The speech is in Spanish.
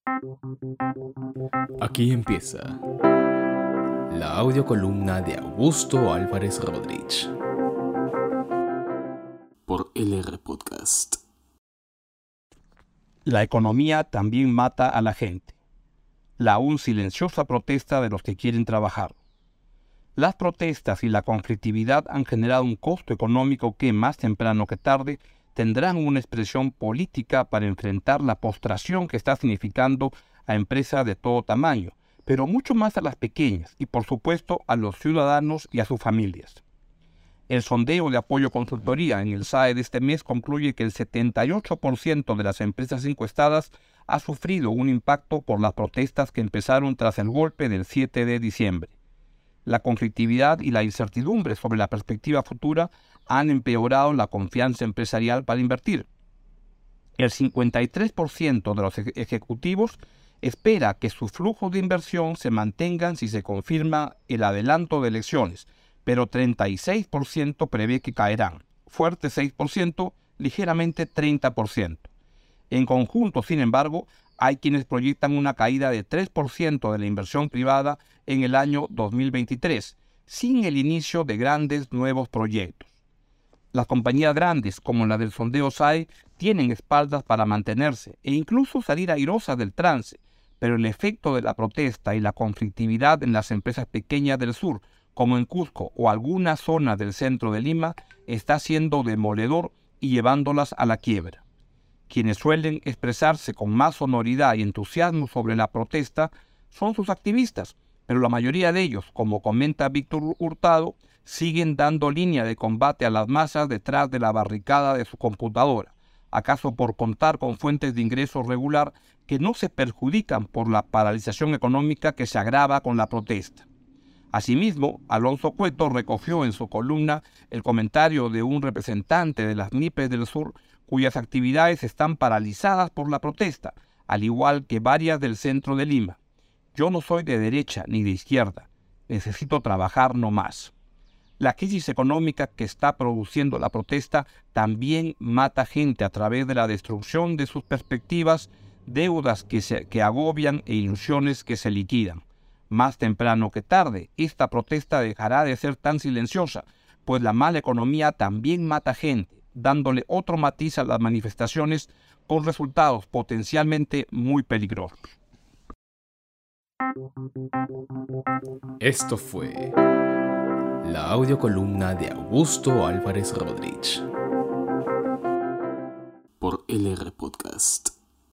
Aquí empieza la audiocolumna de Augusto Álvarez Rodríguez por LR Podcast. La economía también mata a la gente. La aún silenciosa protesta de los que quieren trabajar. Las protestas y la conflictividad han generado un costo económico que, más temprano que tarde, tendrán una expresión política para enfrentar la postración que está significando a empresas de todo tamaño, pero mucho más a las pequeñas y, por supuesto, a los ciudadanos y a sus familias. El sondeo de apoyo consultoría en el SAE de este mes concluye que el 78% de las empresas encuestadas ha sufrido un impacto por las protestas que empezaron tras el golpe del 7 de diciembre. La conflictividad y la incertidumbre sobre la perspectiva futura han empeorado la confianza empresarial para invertir. El 53% de los ejecutivos espera que sus flujos de inversión se mantengan si se confirma el adelanto de elecciones, pero 36% prevé que caerán, fuerte 6%, ligeramente 30%. En conjunto, sin embargo, hay quienes proyectan una caída de 3% de la inversión privada en el año 2023, sin el inicio de grandes nuevos proyectos. Las compañías grandes, como la del sondeo SAE, tienen espaldas para mantenerse e incluso salir airosas del trance, pero el efecto de la protesta y la conflictividad en las empresas pequeñas del sur, como en Cusco o algunas zonas del centro de Lima, está siendo demoledor y llevándolas a la quiebra. Quienes suelen expresarse con más sonoridad y entusiasmo sobre la protesta son sus activistas, pero la mayoría de ellos, como comenta Víctor Hurtado, siguen dando línea de combate a las masas detrás de la barricada de su computadora, acaso por contar con fuentes de ingresos regular que no se perjudican por la paralización económica que se agrava con la protesta. Asimismo, Alonso Cueto recogió en su columna el comentario de un representante de las MIPES del sur cuyas actividades están paralizadas por la protesta, al igual que varias del centro de Lima. Yo no soy de derecha ni de izquierda, necesito trabajar no más. La crisis económica que está produciendo la protesta también mata gente a través de la destrucción de sus perspectivas, deudas que agobian e ilusiones que se liquidan. Más temprano que tarde, esta protesta dejará de ser tan silenciosa, pues la mala economía también mata gente, dándole otro matiz a las manifestaciones con resultados potencialmente muy peligrosos. Esto fue la audiocolumna de Augusto Álvarez Rodríguez por LR Podcast.